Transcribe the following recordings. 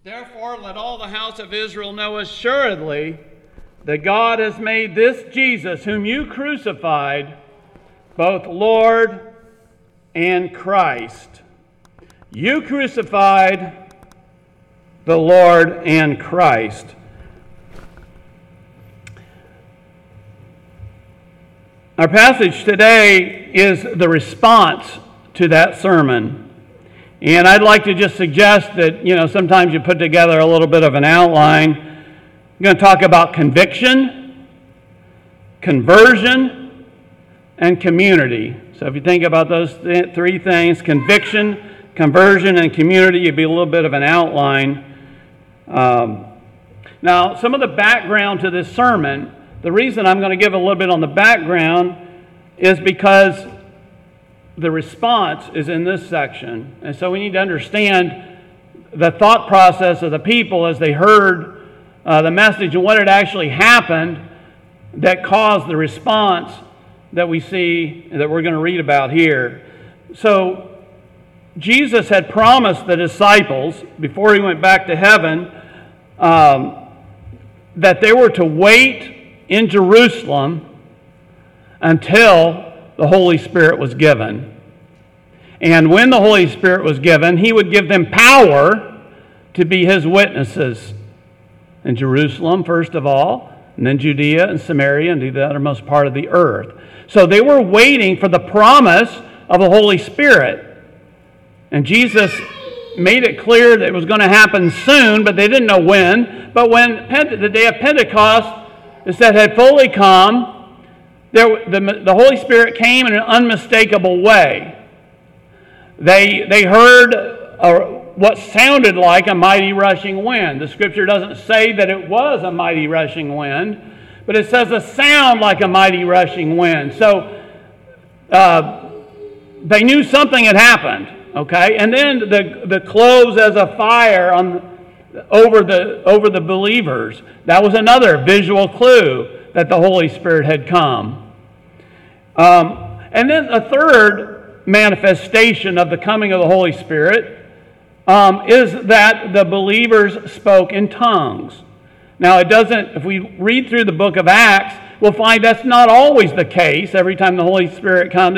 Therefore, let all the house of Israel know assuredly that God has made this Jesus, whom you crucified, both Lord and Christ. You crucified the Lord and Christ. Our passage today is the response to that sermon. And I'd like to just suggest that, sometimes you put together a little bit of an outline. I'm going to talk about conviction, conversion, and community. So if you think about those three things, conviction, conversion, and community, it'd be a little bit of an outline. Now, some of the background to this sermon, the reason I'm going to give a little bit on the background is because the response is in this section. And so we need to understand the thought process of the people as they heard the message and what had actually happened that caused the response that we see, that we're going to read about here. So Jesus had promised the disciples, before he went back to heaven, that they were to wait in Jerusalem until the Holy Spirit was given. And when the Holy Spirit was given, he would give them power to be his witnesses in Jerusalem, first of all, and then Judea and Samaria and to the uttermost part of the earth. So they were waiting for the promise of the Holy Spirit. And Jesus made it clear that it was going to happen soon, but they didn't know when. But when the day of Pentecost, it said, had fully come, the Holy Spirit came in an unmistakable way. They heard what sounded like a mighty rushing wind. The Scripture doesn't say that it was a mighty rushing wind, but it says a sound like a mighty rushing wind. So they knew something had happened. Okay, and then the cloves as a fire over the believers. That was another visual clue that the Holy Spirit had come. And then a third manifestation of the coming of the Holy Spirit is that the believers spoke in tongues. Now, it doesn't. If we read through the book of Acts, we'll find that's not always the case. Every time the Holy Spirit comes,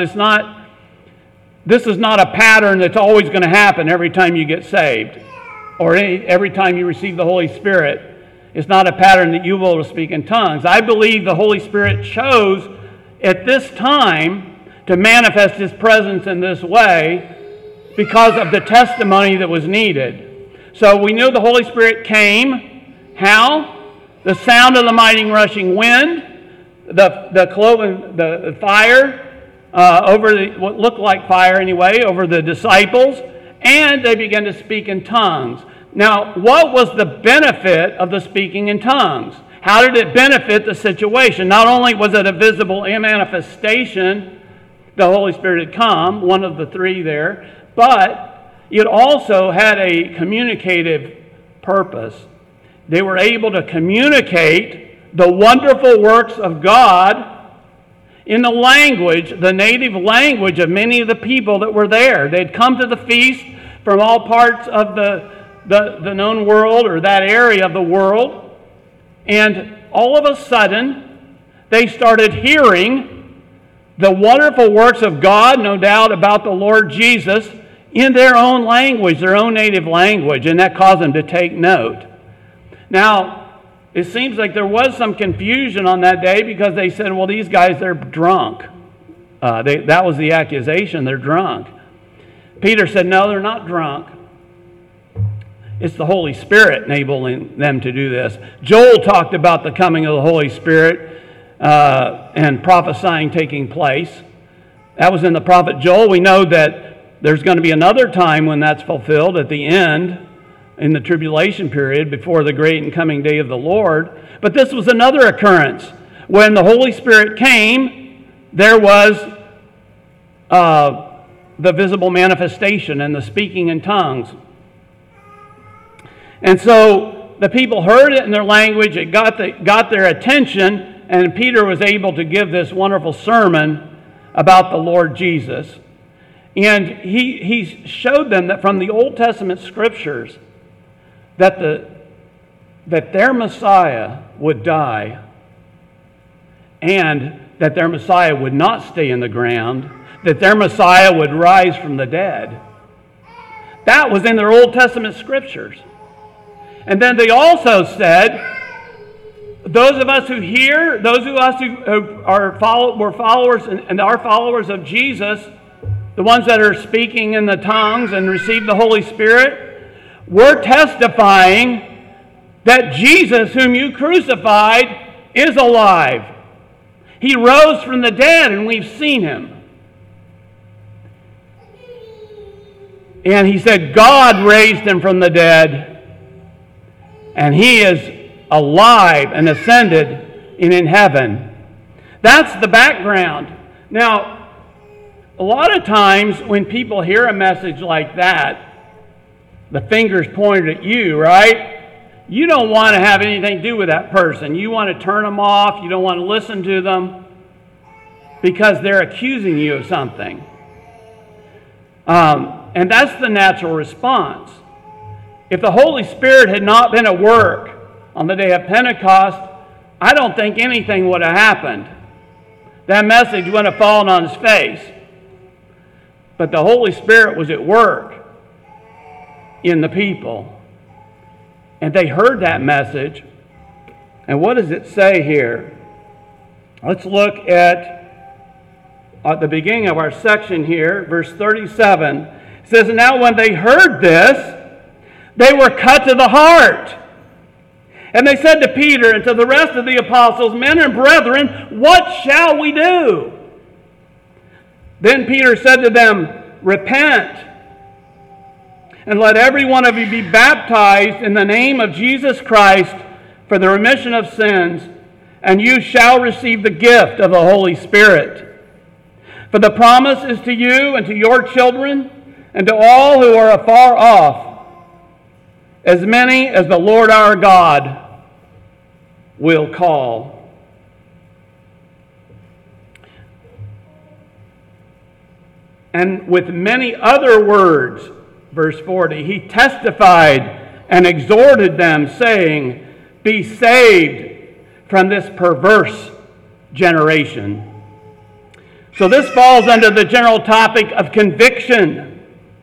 this is not a pattern that's always going to happen every time you get saved or every time you receive the Holy Spirit. It's not a pattern that you will speak in tongues. I believe the Holy Spirit chose at this time to manifest his presence in this way because of the testimony that was needed. So we know the Holy Spirit came. How? The sound of the mighty rushing wind, the cloven, the fire, over what looked like fire anyway, over the disciples, and they began to speak in tongues. Now, what was the benefit of the speaking in tongues? How did it benefit the situation? Not only was it a visible manifestation, the Holy Spirit had come, one of the three there, but it also had a communicative purpose. They were able to communicate the wonderful works of God in the language, the native language of many of the people that were there. They'd come to the feast from all parts of the known world or that area of the world. And all of a sudden, they started hearing the wonderful works of God, no doubt, about the Lord Jesus in their own language, their own native language. And that caused them to take note. Now, it seems like there was some confusion on that day because they said, well, these guys, they're drunk. That was the accusation, they're drunk. Peter said, no, they're not drunk. It's the Holy Spirit enabling them to do this. Joel talked about the coming of the Holy Spirit and prophesying taking place. That was in the prophet Joel. We know that there's going to be another time when that's fulfilled at the end, in the tribulation period before the great and coming day of the Lord. But this was another occurrence. When the Holy Spirit came, there was the visible manifestation and the speaking in tongues. And so the people heard it in their language, it got their attention, and Peter was able to give this wonderful sermon about the Lord Jesus. And he showed them that from the Old Testament scriptures, that their Messiah would die, and that their Messiah would not stay in the ground, that their Messiah would rise from the dead. That was in their Old Testament scriptures. And then they also said, those of us who hear, those of us who were followers and are followers of Jesus, the ones that are speaking in the tongues and receive the Holy Spirit, we're testifying that Jesus, whom you crucified, is alive. He rose from the dead, and we've seen him. And he said God raised him from the dead, and he is alive and ascended and in heaven. That's the background. Now, a lot of times when people hear a message like that, the finger's pointed at you, right? You don't want to have anything to do with that person. You want to turn them off. You don't want to listen to them because they're accusing you of something. And that's the natural response. If the Holy Spirit had not been at work on the day of Pentecost, I don't think anything would have happened. That message wouldn't have fallen on his face. But the Holy Spirit was at work in the people. And they heard that message. And what does it say here? Let's look at the beginning of our section here, verse 37. It says, "Now when they heard this, they were cut to the heart. And they said to Peter and to the rest of the apostles, 'Men and brethren, what shall we do?' Then Peter said to them, 'Repent, and let every one of you be baptized in the name of Jesus Christ for the remission of sins, and you shall receive the gift of the Holy Spirit. For the promise is to you and to your children and to all who are afar off, as many as the Lord our God will call.'" And with many other words, verse 40, he testified and exhorted them, saying, "Be saved from this perverse generation." So this falls under the general topic of conviction.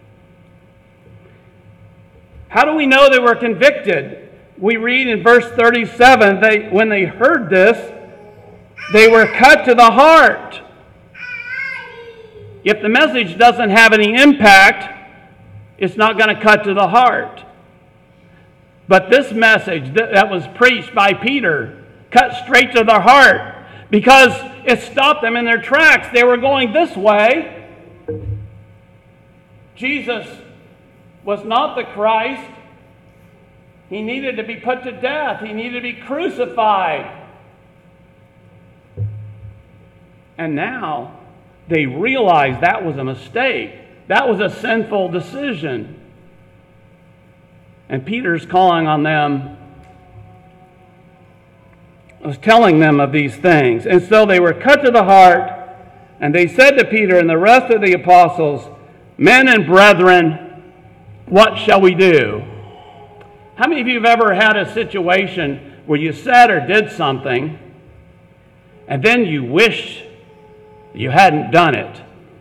How do we know they were convicted? We read in verse 37, when they heard this, they were cut to the heart. If the message doesn't have any impact, it's not going to cut to the heart. But this message that was preached by Peter cut straight to their heart because it stopped them in their tracks. They were going this way. Jesus was not the Christ. He needed to be put to death. He needed to be crucified. And now they realized that was a mistake. That was a sinful decision. And Peter's calling on them, was telling them of these things. And so they were cut to the heart, and they said to Peter and the rest of the apostles, "Men and brethren, what shall we do?" How many of you have ever had a situation where you said or did something, and then you wished you hadn't done it?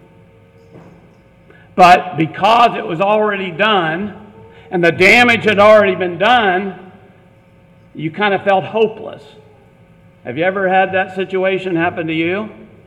But because it was already done, and the damage had already been done, you kind of felt hopeless. Have you ever had that situation happen to you?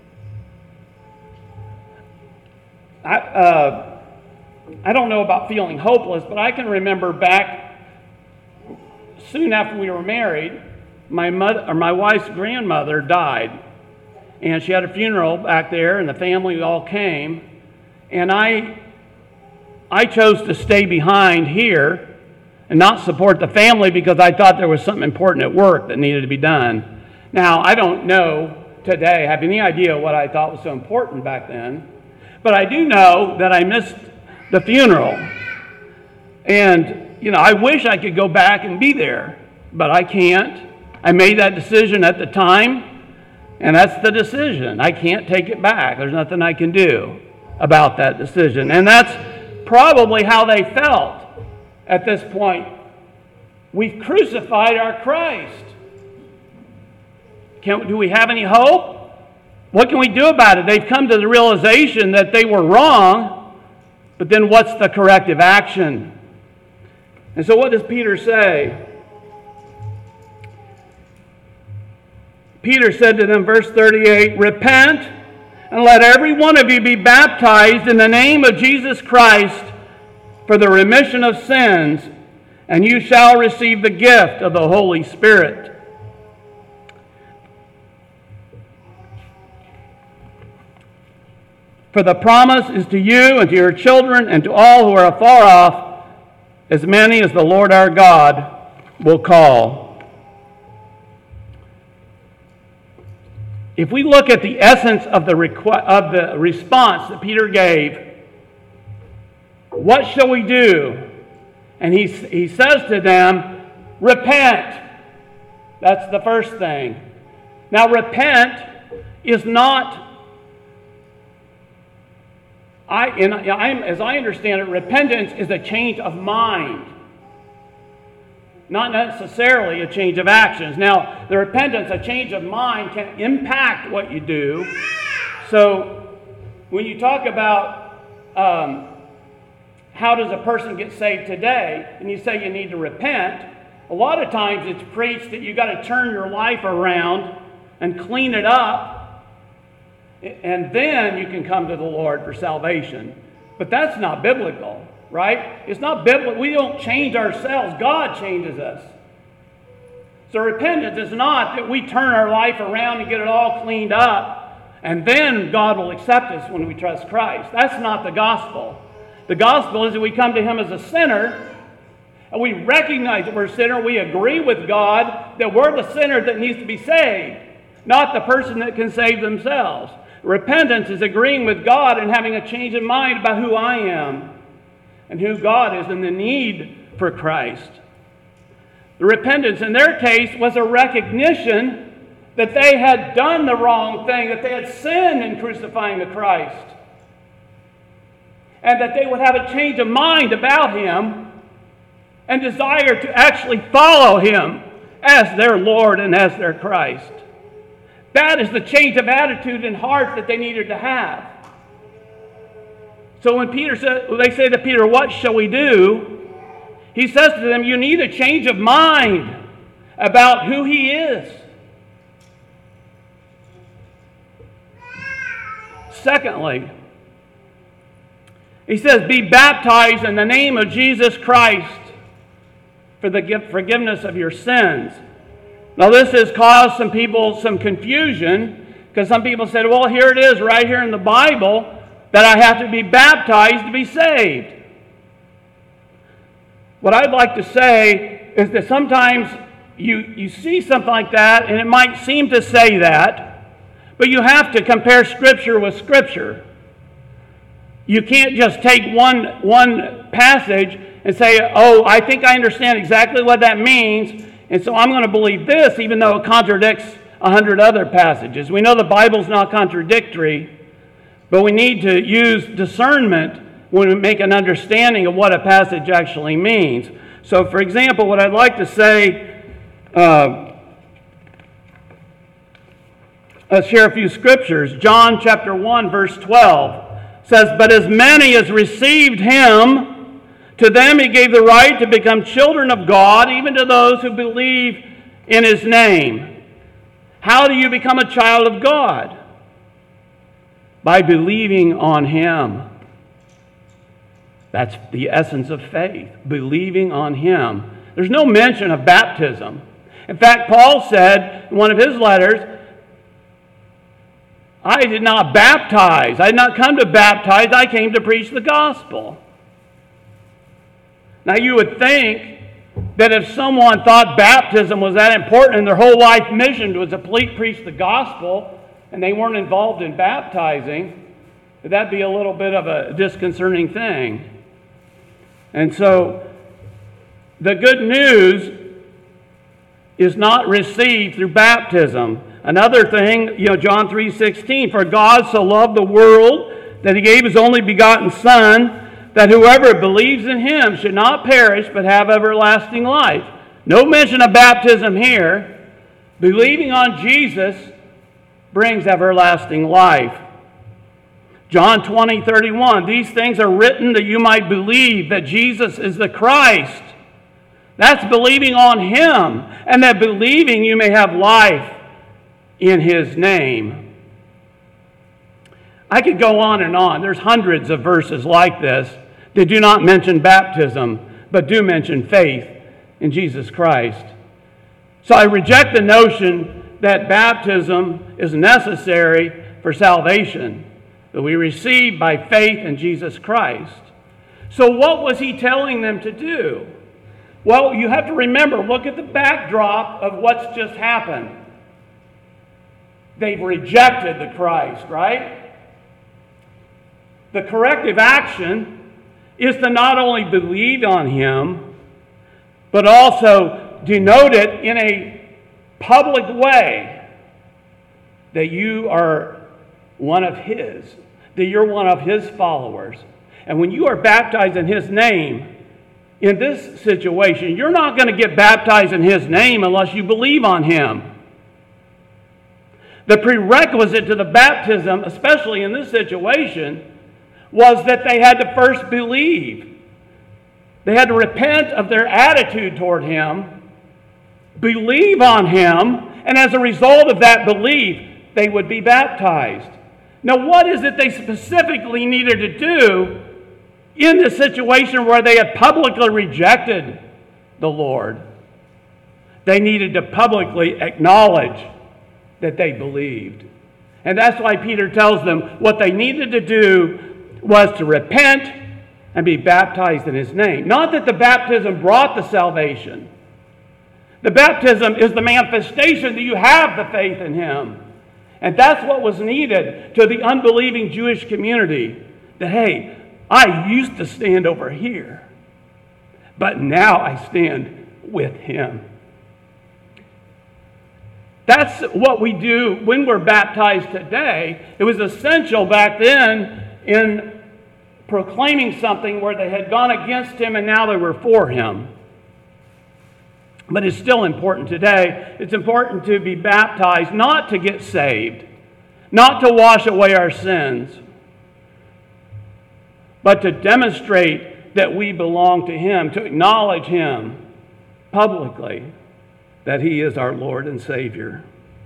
I don't know about feeling hopeless, but I can remember back soon after we were married, my wife's grandmother died. And she had a funeral back there, and the family all came. And I chose to stay behind here and not support the family because I thought there was something important at work that needed to be done. Now, I don't know today, have any idea what I thought was so important back then, but I do know that I missed the funeral. And, I wish I could go back and be there, but I can't. I made that decision at the time, and that's the decision. I can't take it back. There's nothing I can do about that decision. And that's probably how they felt at this point We've crucified our Christ. Do we have any hope? What can we do about it? They've come to the realization that they were wrong, but then what's the corrective action? And so what does Peter say? Peter said to them, verse 38, "Repent, and let every one of you be baptized in the name of Jesus Christ for the remission of sins, and you shall receive the gift of the Holy Spirit." For the promise is to you and to your children and to all who are afar off, as many as the Lord our God will call. If we look at the essence of the response that Peter gave, what shall we do? And he says to them, repent. That's the first thing. Now, repent is not, as I understand it, repentance is a change of mind, not necessarily a change of actions. Now, the repentance, a change of mind, can impact what you do. So, when you talk about how does a person get saved today, and you say you need to repent, a lot of times it's preached that you got to turn your life around and clean it up, and then you can come to the Lord for salvation. But that's not biblical. Right? It's not biblical. We don't change ourselves. God changes us. So repentance is not that we turn our life around and get it all cleaned up, and then God will accept us when we trust Christ. That's not the gospel. The gospel is that we come to Him as a sinner, and we recognize that we're a sinner. We agree with God that we're the sinner that needs to be saved, not the person that can save themselves. Repentance is agreeing with God and having a change of mind about who I am and who God is, and the need for Christ. The repentance in their case was a recognition that they had done the wrong thing, that they had sinned in crucifying the Christ, and that they would have a change of mind about Him and desire to actually follow Him as their Lord and as their Christ. That is the change of attitude and heart that they needed to have. So when they say to Peter, what shall we do? He says to them, you need a change of mind about who He is. Secondly, he says, be baptized in the name of Jesus Christ for the forgiveness of your sins. Now this has caused some people some confusion, because some people said, well, here it is right here in the Bible that I have to be baptized to be saved. What I'd like to say is that sometimes you see something like that, and it might seem to say that, but you have to compare Scripture with Scripture. You can't just take one passage and say, oh, I think I understand exactly what that means, and so I'm going to believe this, even though it contradicts 100 other passages. We know the Bible's not contradictory, but we need to use discernment when we make an understanding of what a passage actually means. So, for example, what I'd like to say, let's share a few scriptures. John chapter 1, verse 12 says, but as many as received Him, to them He gave the right to become children of God, even to those who believe in His name. How do you become a child of God? By believing on Him. That's the essence of faith, believing on Him. There's no mention of baptism. In fact, Paul said in one of his letters, I did not baptize. I did not come to baptize. I came to preach the gospel. Now you would think that if someone thought baptism was that important and their whole life mission was to preach the gospel, and they weren't involved in baptizing, that'd be a little bit of a disconcerting thing. And so, the good news is not received through baptism. Another thing, John 3:16, for God so loved the world that He gave His only begotten Son, that whoever believes in Him should not perish but have everlasting life. No mention of baptism here. Believing on Jesus brings everlasting life. John 20:31, these things are written that you might believe that Jesus is the Christ. That's believing on Him, and that believing you may have life in His name. I could go on and on. There's hundreds of verses like this that do not mention baptism, but do mention faith in Jesus Christ. So I reject the notion that baptism is necessary for salvation, that we receive by faith in Jesus Christ. So what was He telling them to do? Well, you have to remember, look at the backdrop of what's just happened. They've rejected the Christ, right? The corrective action is to not only believe on Him, but also denote it in a public way that you are one of His, that you're one of His followers. And when you are baptized in His name, in this situation, you're not going to get baptized in His name unless you believe on Him. The prerequisite to the baptism, especially in this situation, was that they had to first believe. They had to repent of their attitude toward Him, believe on Him, and as a result of that belief, they would be baptized. Now, what is it they specifically needed to do in the situation where they had publicly rejected the Lord? They needed to publicly acknowledge that they believed. And that's why Peter tells them what they needed to do was to repent and be baptized in His name. Not that the baptism brought the salvation. The baptism is the manifestation that you have the faith in Him. And that's what was needed to the unbelieving Jewish community. That, hey, I used to stand over here, but now I stand with Him. That's what we do when we're baptized today. It was essential back then in proclaiming something where they had gone against Him and now they were for Him. But it's still important today. It's important to be baptized, not to get saved, not to wash away our sins, but to demonstrate that we belong to Him, to acknowledge Him publicly, that He is our Lord and Savior.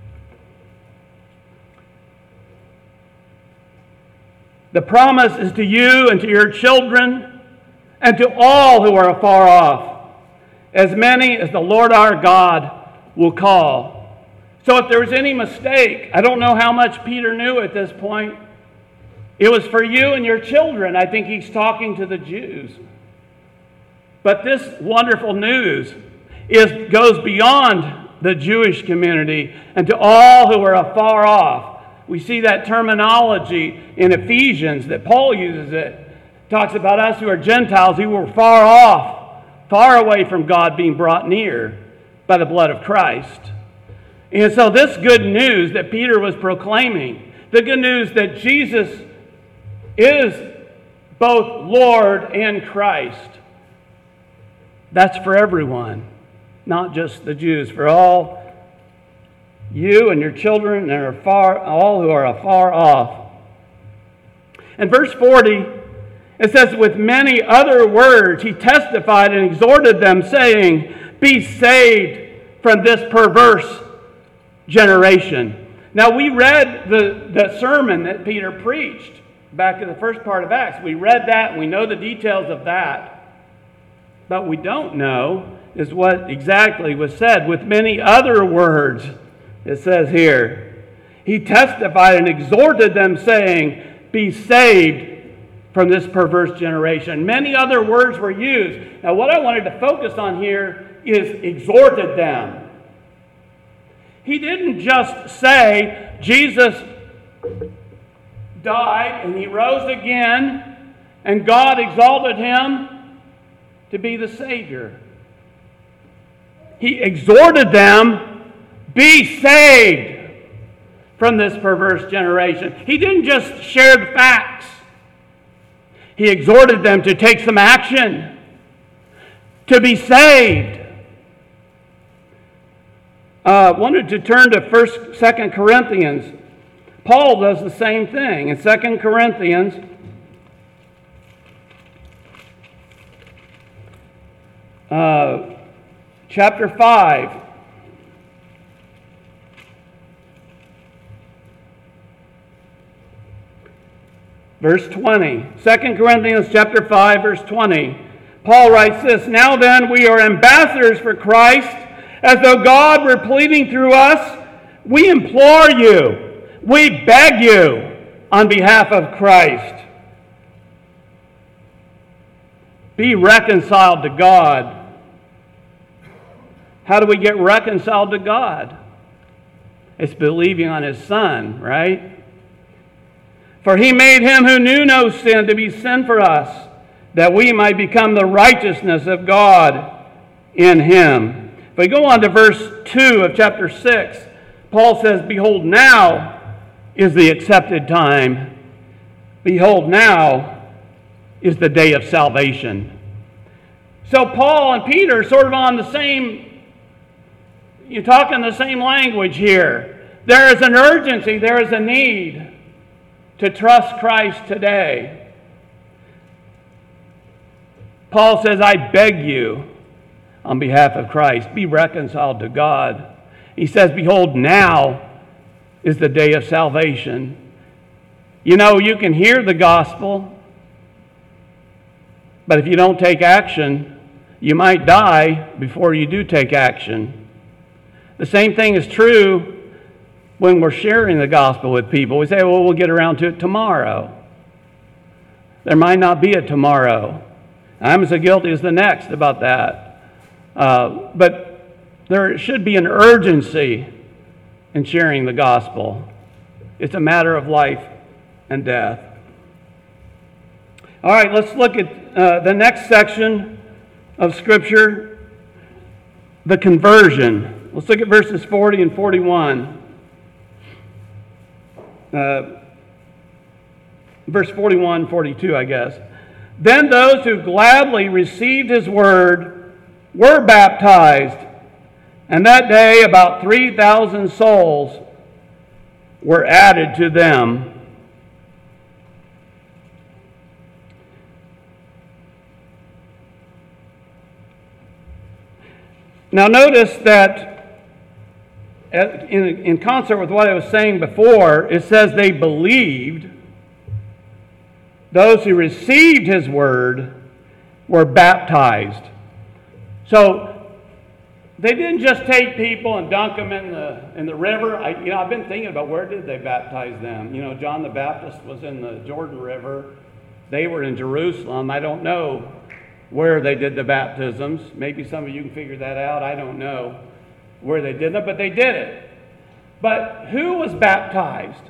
The promise is to you and to your children and to all who are afar off, as many as the Lord our God will call. So if there was any mistake, I don't know how much Peter knew at this point. It was for you and your children. I think he's talking to the Jews. But this wonderful news goes beyond the Jewish community and to all who are afar off. We see that terminology in Ephesians that Paul uses it. Talks about us who are Gentiles who were far off, far away from God, being brought near by the blood of Christ. And so this good news that Peter was proclaiming, the good news that Jesus is both Lord and Christ, that's for everyone, not just the Jews, for all you and your children and all who are afar off. In verse 40, it says, with many other words he testified and exhorted them, saying, be saved from this perverse generation. Now we read the sermon that Peter preached back in the first part of Acts. We read that and we know the details of that. But we don't know is what exactly was said. With many other words, it says here, he testified and exhorted them, saying, be saved from this perverse generation. Many other words were used. Now what I wanted to focus on here is exhorted them. He didn't just say Jesus died and he rose again and God exalted him to be the Savior. He exhorted them, be saved from this perverse generation. He didn't just share the facts. He exhorted them to take some action, to be saved. wanted to turn to 2 Corinthians. Paul does the same thing. In 2 Corinthians, chapter 5, verse 20. 2 Corinthians chapter 5, verse 20. Paul writes this, "Now then, we are ambassadors for Christ, as though God were pleading through us. We implore you, we beg you on behalf of Christ. Be reconciled to God." How do we get reconciled to God? It's believing on His Son, right? "For He made Him who knew no sin to be sin for us, that we might become the righteousness of God in Him." If we go on to verse 2 of chapter 6, Paul says, "Behold, now is the accepted time. Behold, now is the day of salvation." So Paul and Peter are sort of on the same, you're talking the same language here. There is an urgency, there is a need to trust Christ today. Paul says, "I beg you on behalf of Christ, be reconciled to God." He says, "Behold, now is the day of salvation." You know, you can hear the gospel, but if you don't take action, you might die before you do take action. The same thing is true when we're sharing the gospel with people. We say, well, we'll get around to it tomorrow. There might not be a tomorrow. I'm as guilty as the next about that. But there should be an urgency in sharing the gospel. It's a matter of life and death. All right, let's look at the next section of Scripture, the conversion. Let's look at verses 40 and 41. Verse 41, 42, I guess. "Then those who gladly received His word were baptized, and that day about 3,000 souls were added to them." Now notice that in concert with what I was saying before, it says they believed. Those who received His word were baptized. So they didn't just take people and dunk them in the river. I've been thinking about, where did they baptize them? You know, John the Baptist was in the Jordan River. They were in Jerusalem. I don't know where they did the baptisms. Maybe some of you can figure that out. I don't know where they did it, but they did it. But who was baptized?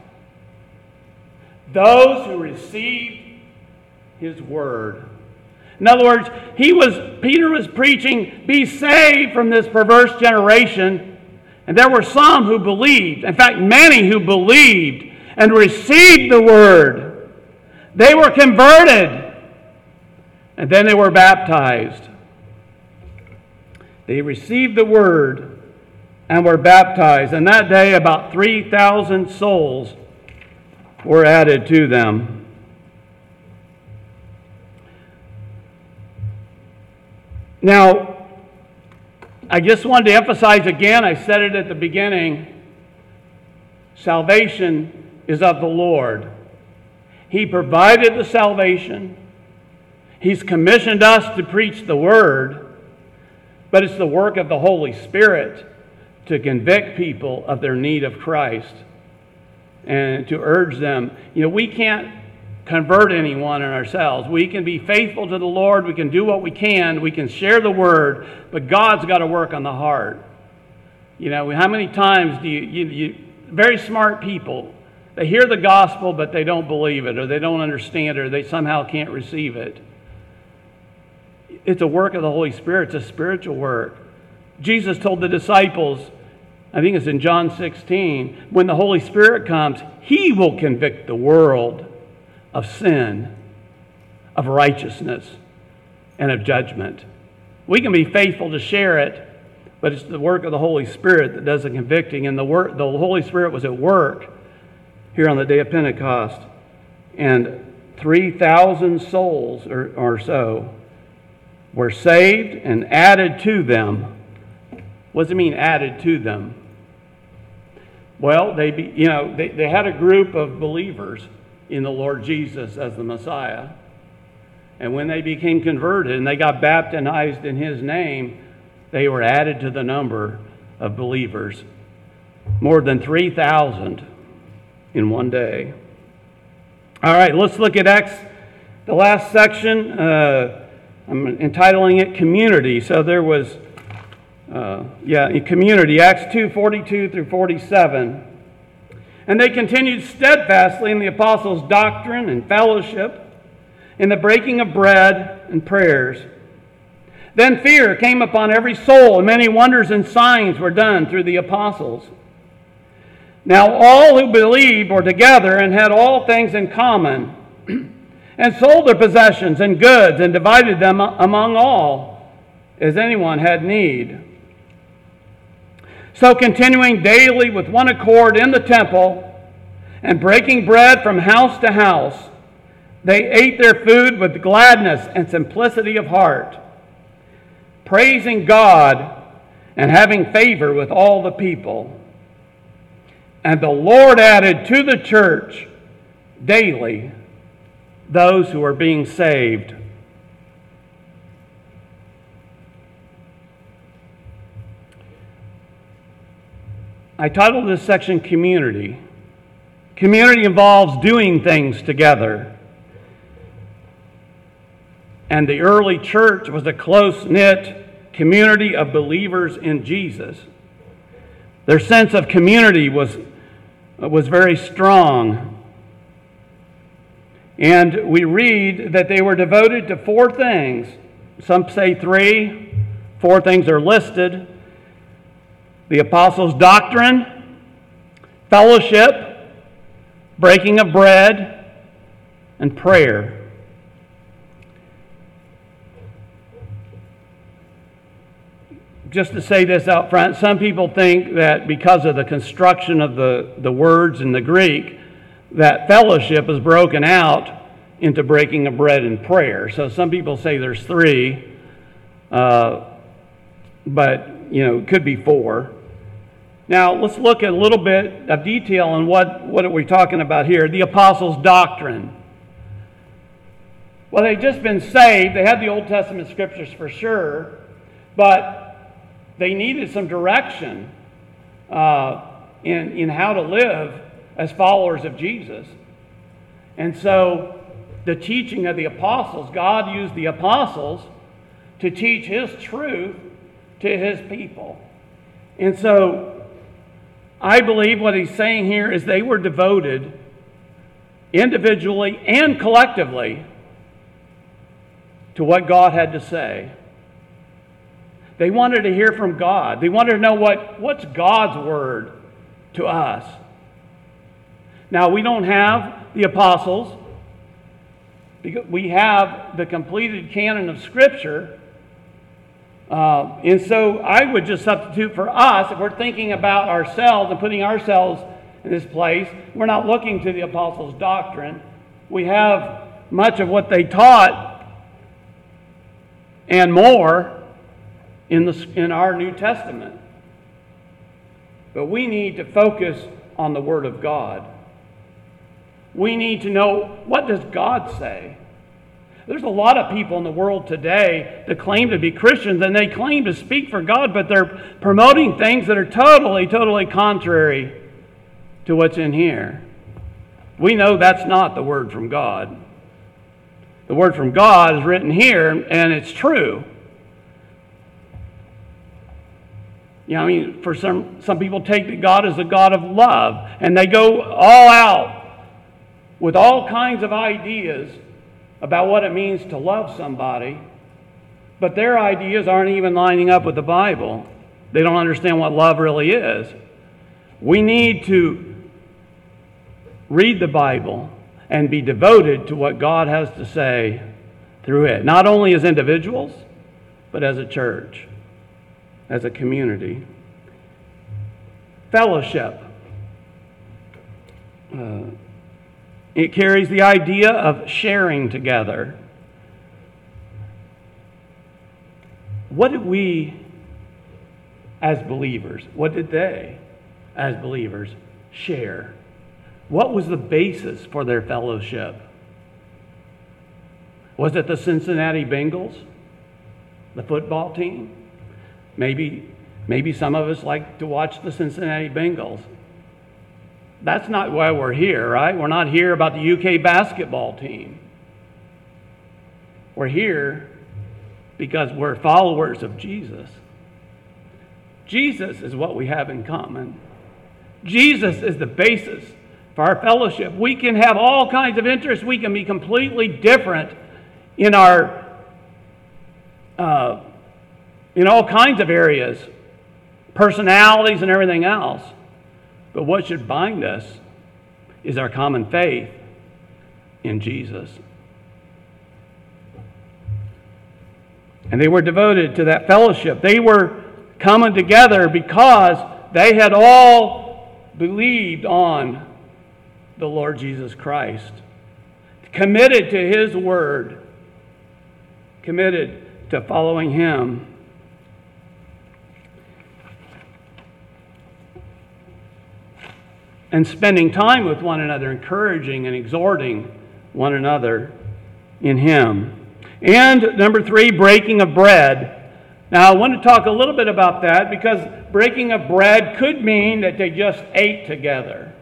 Those who received His word. In other words, Peter was preaching, be saved from this perverse generation, and there were some who believed. In fact, many who believed and received the word. They were converted, and then they were baptized. They received the word and were baptized, and that day about 3,000 souls were added to them. Now, I just wanted to emphasize again, I said it at the beginning, salvation is of the Lord. He provided the salvation. He's commissioned us to preach the word, but it's the work of the Holy Spirit to convict people of their need of Christ and to urge them. You know, we can't convert anyone in ourselves. We can be faithful to the Lord. We can do what we can share the word, but God's got to work on the heart. You know, how many times do you very smart people, they hear the gospel, but they don't believe it, or they don't understand it, or they somehow can't receive it. It's a work of the Holy Spirit. It's a spiritual work. Jesus told the disciples, I think it's in John 16, when the Holy Spirit comes, He will convict the world of sin, of righteousness, and of judgment. We can be faithful to share it, but it's the work of the Holy Spirit that does the convicting. And the Holy Spirit was at work here on the day of Pentecost. And 3,000 souls or so were saved and added to them. What does it mean, added to them? Well, they had a group of believers in the Lord Jesus as the Messiah. And when they became converted and they got baptized in His name, they were added to the number of believers. More than 3,000 in one day. All right, let's look at Acts, the last section. I'm entitling it Community. So there was, Community, Acts 2:42 through 47. And they continued steadfastly in the apostles' doctrine and fellowship, in the breaking of bread and prayers. Then fear came upon every soul, and many wonders and signs were done through the apostles. Now all who believed were together and had all things in common, and sold their possessions and goods, and divided them among all, as anyone had need. So continuing daily with one accord in the temple, and breaking bread from house to house, they ate their food with gladness and simplicity of heart, praising God and having favor with all the people. And the Lord added to the church daily those who are being saved. I titled this section Community. Community involves doing things together. And the early church was a close-knit community of believers in Jesus. Their sense of community was very strong. And we read that they were devoted to four things. Some say three. Four things are listed. The apostles' doctrine, fellowship, breaking of bread, and prayer. Just to say this out front, some people think that because of the construction of the words in the Greek, that fellowship is broken out into breaking of bread and prayer. So some people say there's three, but it could be four. Now let's look at a little bit of detail on what are we talking about here. The apostles' doctrine. Well, they'd just been saved. They had the Old Testament scriptures for sure, but they needed some direction in how to live as followers of Jesus. And so the teaching of the apostles, God used the apostles to teach His truth to His people. And so I believe what he's saying here is they were devoted individually and collectively to what God had to say. They wanted to hear from God. They wanted to know what's God's word to us. Now, we don't have the apostles. We have the completed canon of Scripture. And so I would just substitute for us, if we're thinking about ourselves and putting ourselves in this place, we're not looking to the apostles' doctrine. We have much of what they taught and more in our New Testament. But we need to focus on the Word of God. We need to know, what does God say? There's a lot of people in the world today that claim to be Christians and they claim to speak for God, but they're promoting things that are totally, totally contrary to what's in here. We know that's not the Word from God. The Word from God is written here, and it's true. For some people take that God is a God of love, and they go all out with all kinds of ideas about what it means to love somebody, but their ideas aren't even lining up with the Bible. They don't understand what love really is. We need to read the Bible and be devoted to what God has to say through it, not only as individuals, but as a church. as a community. Fellowship. It carries the idea of sharing together. What did we, as believers, what did they, as believers, share? What was the basis for their fellowship? Was it the Cincinnati Bengals? The football team? Maybe some of us like to watch the Cincinnati Bengals. That's not why we're here, right? We're not here about the UK basketball team. We're here because we're followers of Jesus. Jesus is what we have in common. Jesus is the basis for our fellowship. We can have all kinds of interests. We can be completely different in our in all kinds of areas, personalities and everything else. But what should bind us is our common faith in Jesus. And they were devoted to that fellowship. They were coming together because they had all believed on the Lord Jesus Christ, committed to His word, committed to following Him. And spending time with one another, encouraging and exhorting one another in Him. And number 3, breaking of bread. Now I want to talk a little bit about that because breaking of bread could mean that they just ate together.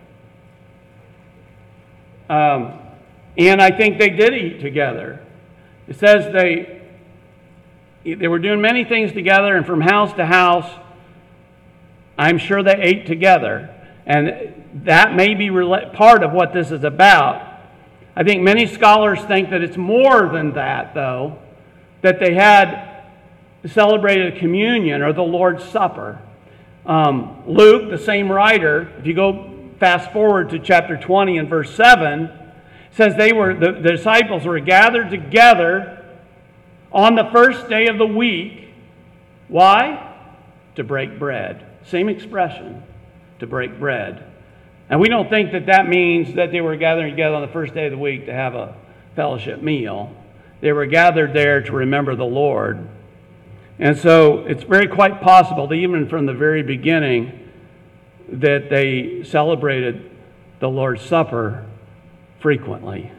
And I think they did eat together. It says they were doing many things together, and from house to house, I'm sure they ate together. And that may be part of what this is about. I think many scholars think that it's more than that, though, that they had celebrated communion or the Lord's Supper. Luke, the same writer, if you go fast forward to chapter 20 and verse 7, says the disciples were gathered together on the first day of the week. Why? To break bread. Same expression, to break bread. And we don't think that means that they were gathering together on the first day of the week to have a fellowship meal. They were gathered there to remember the Lord. And so it's very quite possible that even from the very beginning that they celebrated the Lord's Supper frequently.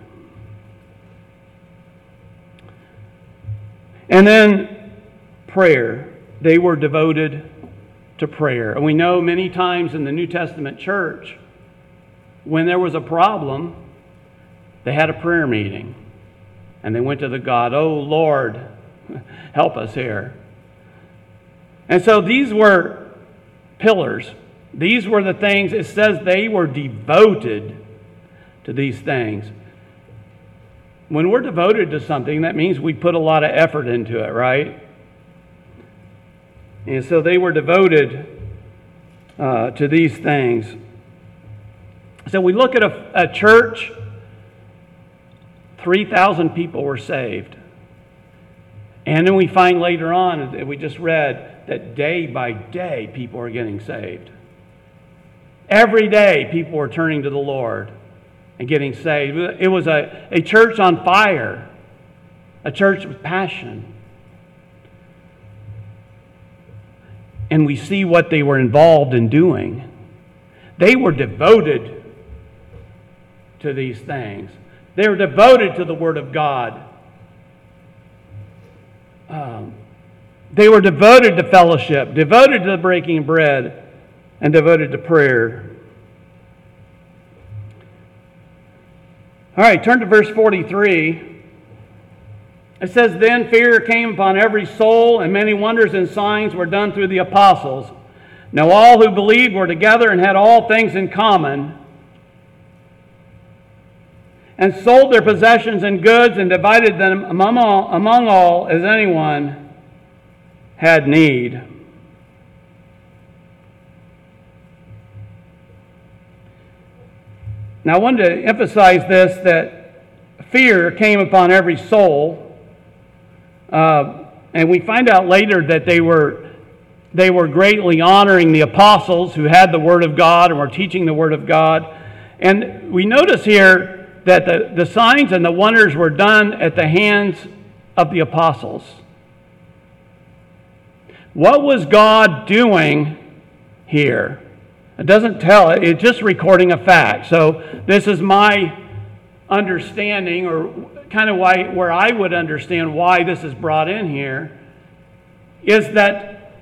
And then prayer. They were devoted to prayer. And we know many times in the New Testament church, when there was a problem, they had a prayer meeting. And they went to the God, oh Lord, help us here. And so these were pillars. These were the things, it says they were devoted to these things. When we're devoted to something, that means we put a lot of effort into it, right? And so they were devoted to these things. So we look at a church, 3,000 people were saved. And then we find later on, that we just read, that day by day people are getting saved. Every day people were turning to the Lord and getting saved. It was a church on fire, a church with passion. And we see what they were involved in doing. They were devoted to these things. They were devoted to the Word of God. They were devoted to fellowship, devoted to the breaking of bread, and devoted to prayer. All right, turn to verse 43. It says, then fear came upon every soul, and many wonders and signs were done through the apostles. Now all who believed were together and had all things in common, and sold their possessions and goods and divided them among all as anyone had need. Now I wanted to emphasize this, that fear came upon every soul. And we find out later that they were they were greatly honoring the apostles who had the Word of God and were teaching the Word of God. And we notice here that the signs and the wonders were done at the hands of the apostles. What was God doing here? It doesn't tell it. It's just recording a fact. So this is my understanding, or kind of where I would understand why this is brought in here, is that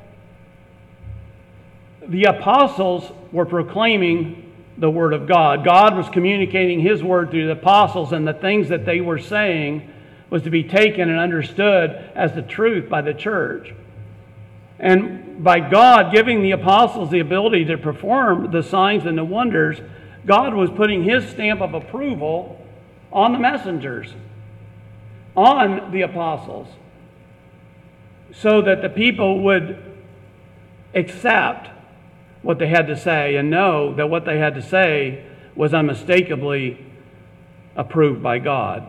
the apostles were proclaiming the Word of God. God was communicating His Word through the apostles, and the things that they were saying was to be taken and understood as the truth by the church. And by God giving the apostles the ability to perform the signs and the wonders, God was putting His stamp of approval on the messengers, on the apostles, so that the people would accept what they had to say and know that what they had to say was unmistakably approved by God.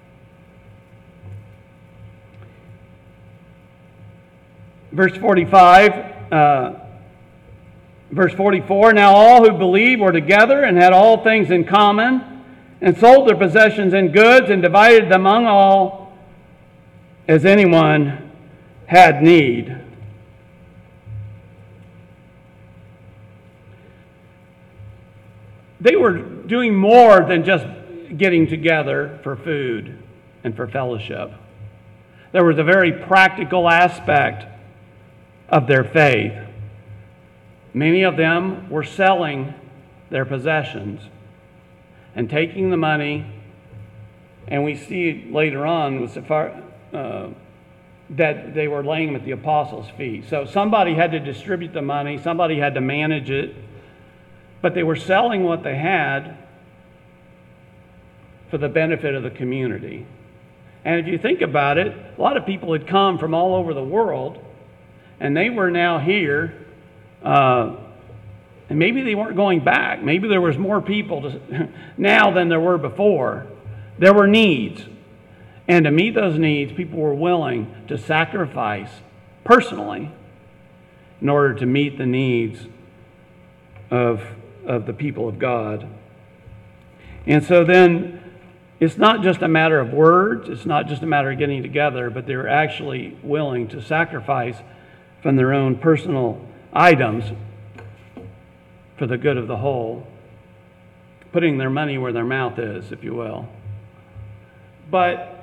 Verse 45, verse 44, now all who believed were together and had all things in common, and sold their possessions and goods and divided them among all as anyone had need. They were doing more than just getting together for food and for fellowship. There was a very practical aspect of their faith. Many of them were selling their possessions and taking the money, and we see later on that they were laying them at the apostles' feet. So somebody had to distribute the money, somebody had to manage it, but they were selling what they had for the benefit of the community. And if you think about it, a lot of people had come from all over the world, and they were now here, and maybe they weren't going back. Maybe there was more people now than there were before. There were needs. And to meet those needs, people were willing to sacrifice personally in order to meet the needs of the people of God. And so then it's not just a matter of words. It's not just a matter of getting together, but they're actually willing to sacrifice from their own personal items for the good of the whole, putting their money where their mouth is, if you will. But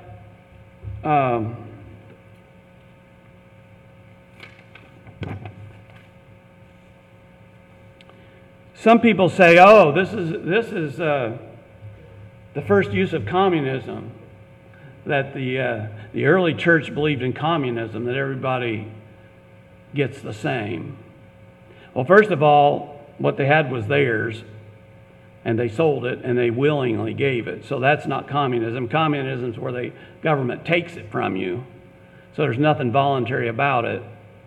some people say, "Oh, this is the first use of communism." That the early church believed in communism, that everybody gets the same. Well, first of all, what they had was theirs, and they sold it, and they willingly gave it. So that's not communism. Communism is where the government takes it from you. So there's nothing voluntary about it.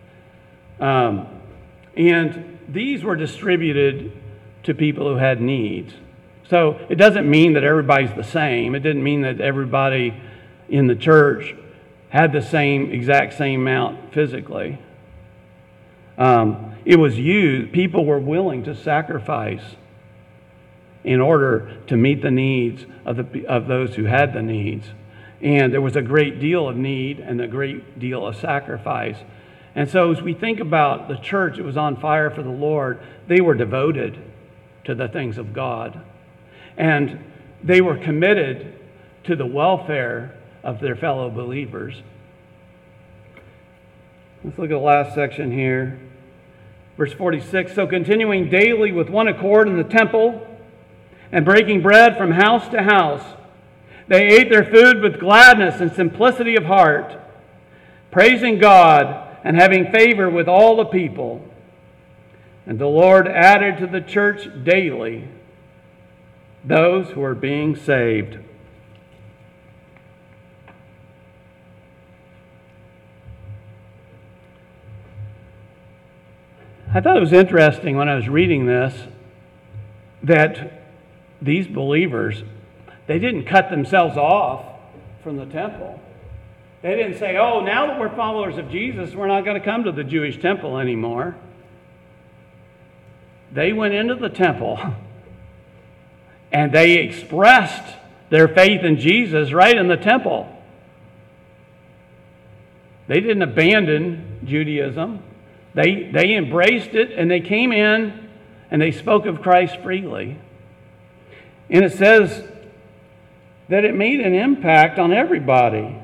And these were distributed to people who had needs. So it doesn't mean that everybody's the same. It didn't mean that everybody in the church had the exact same amount physically. It was used. People were willing to sacrifice in order to meet the needs of those who had the needs. And there was a great deal of need and a great deal of sacrifice. And so as we think about the church, it was on fire for the Lord. They were devoted to the things of God. And they were committed to the welfare of their fellow believers. Let's look at the last section here. Verse 46, so continuing daily with one accord in the temple and breaking bread from house to house, they ate their food with gladness and simplicity of heart, praising God and having favor with all the people. And the Lord added to the church daily those who are being saved. I thought it was interesting when I was reading this that these believers, they didn't cut themselves off from the temple. They didn't say, oh, now that we're followers of Jesus, we're not going to come to the Jewish temple anymore. They went into the temple and they expressed their faith in Jesus right in the temple. They didn't abandon Judaism. They embraced it, and they came in and they spoke of Christ freely. And it says that it made an impact on everybody.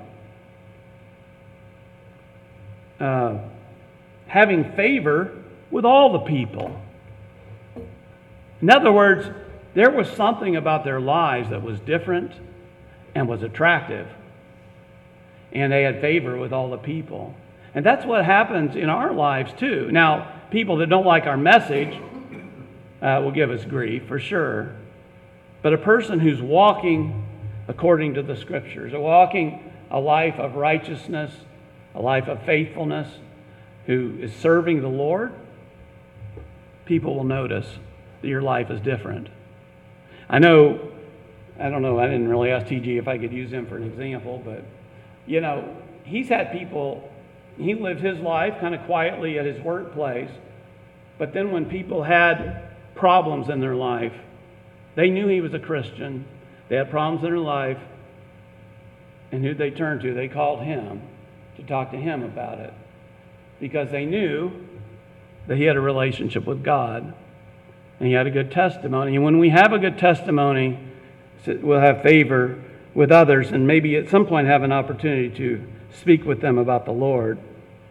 Having favor with all the people. In other words, there was something about their lives that was different and was attractive. And they had favor with all the people. And that's what happens in our lives too. Now, people that don't like our message will give us grief for sure. But a person who's walking according to the Scriptures, walking a life of righteousness, a life of faithfulness, who is serving the Lord, people will notice that your life is different. I don't know, I didn't really ask TG if I could use him for an example, but, he's had people, he lived his life kind of quietly at his workplace, but then when people had problems in their life, they knew he was a Christian, they had problems in their life, and who'd they turn to? They called him to talk to him about it, because they knew that he had a relationship with God, and he had a good testimony. And when we have a good testimony, we'll have favor with others, and maybe at some point have an opportunity to speak with them about the Lord.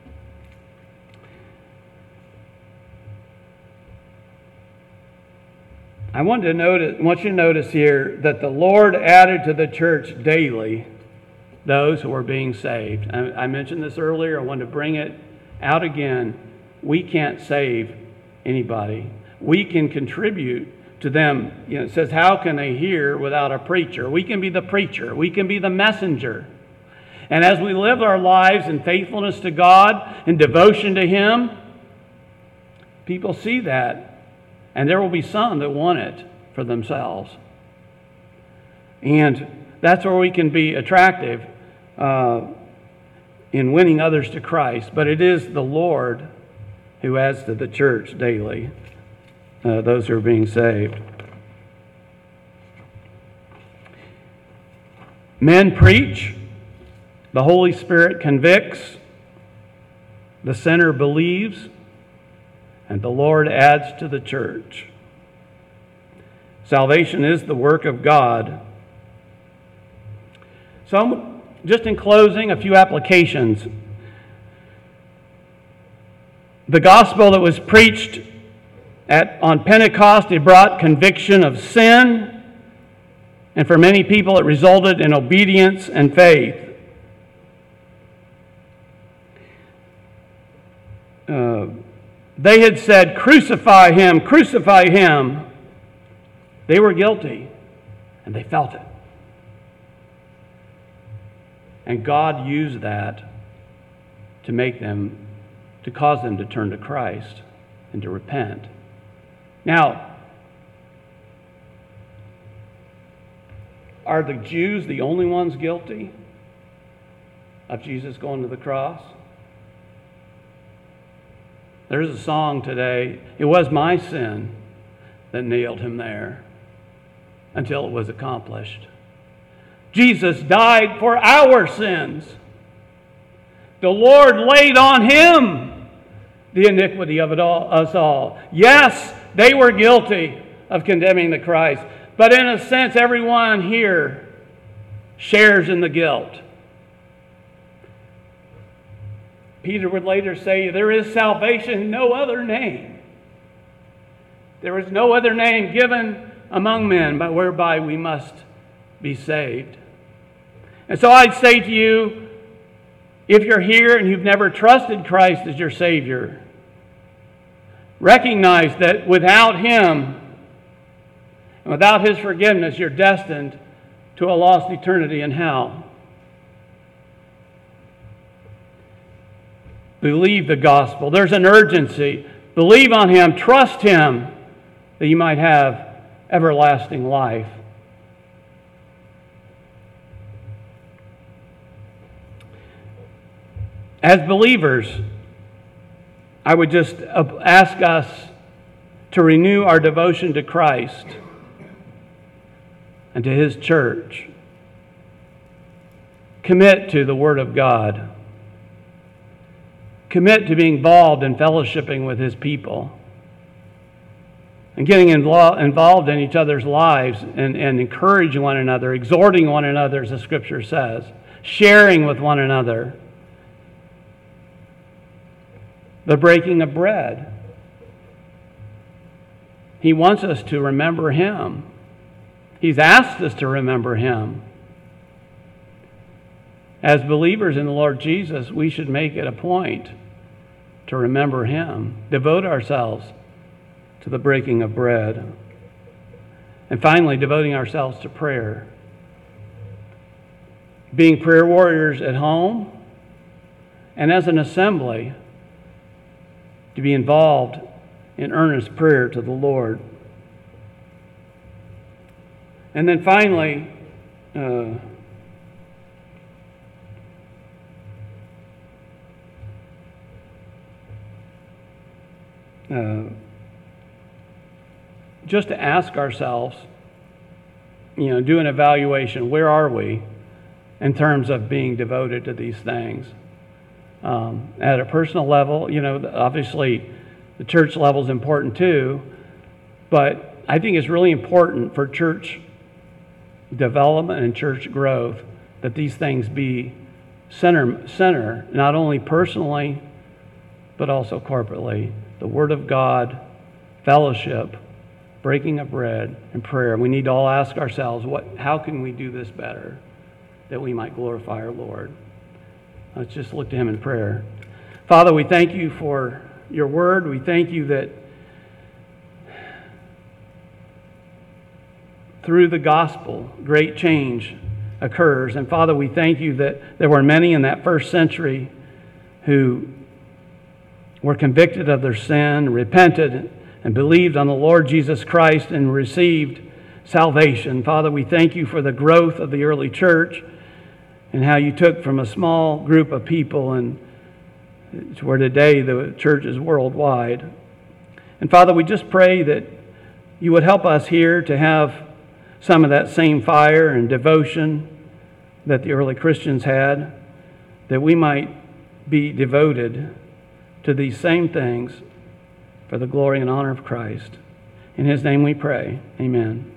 I want you to notice here that the Lord added to the church daily those who were being saved. I mentioned this earlier. I want to bring it out again. We can't save anybody. We can contribute to them. It says, how can they hear without a preacher? We can be the preacher. We can be the messenger. And as we live our lives in faithfulness to God and devotion to Him, people see that. And there will be some that want it for themselves. And that's where we can be attractive in winning others to Christ. But it is the Lord who adds to the church daily those who are being saved. Men preach, the Holy Spirit convicts, the sinner believes, and the Lord adds to the church. Salvation is the work of God. So, just in closing, a few applications. The gospel that was preached on Pentecost, it brought conviction of sin, and for many people it resulted in obedience and faith. They had said, crucify him, crucify him. They were guilty, and they felt it. And God used that to cause them to turn to Christ and to repent. Now, are the Jews the only ones guilty of Jesus going to the cross? There's a song today, it was my sin that nailed him there until it was accomplished. Jesus died for our sins. The Lord laid on him the iniquity of us all. Yes, they were guilty of condemning the Christ, but in a sense, everyone here shares in the guilt. Peter would later say, there is salvation in no other name. There is no other name given among men but whereby we must be saved. And so I'd say to you, if you're here and you've never trusted Christ as your Savior, recognize that without Him and without His forgiveness, you're destined to a lost eternity in hell. Believe the gospel. There's an urgency. Believe on Him. Trust Him that you might have everlasting life. As believers, I would just ask us to renew our devotion to Christ and to His church. Commit to the Word of God. Commit to being involved in fellowshipping with His people and getting involved in each other's lives and encouraging one another, exhorting one another, as the Scripture says, sharing with one another. The breaking of bread. He wants us to remember Him. He's asked us to remember Him. As believers in the Lord Jesus, we should make it a point to remember Him, devote ourselves to the breaking of bread. And finally, devoting ourselves to prayer. Being prayer warriors at home and as an assembly, to be involved in earnest prayer to the Lord. And then finally, just to ask ourselves, do an evaluation. Where are we in terms of being devoted to these things? At a personal level, obviously the church level is important too, but I think it's really important for church development and church growth that these things be center, not only personally, but also corporately. The Word of God, fellowship, breaking of bread, and prayer. We need to all ask ourselves, how can we do this better, that we might glorify our Lord? Let's just look to Him in prayer. Father, we thank You for Your Word. We thank You that through the gospel, great change occurs. And Father, we thank You that there were many in that first century who were convicted of their sin, repented, and believed on the Lord Jesus Christ and received salvation. Father, we thank You for the growth of the early church and how You took from a small group of people and to where today the church is worldwide. And Father, we just pray that You would help us here to have some of that same fire and devotion that the early Christians had, that we might be devoted to these same things for the glory and honor of Christ. In His name we pray. Amen.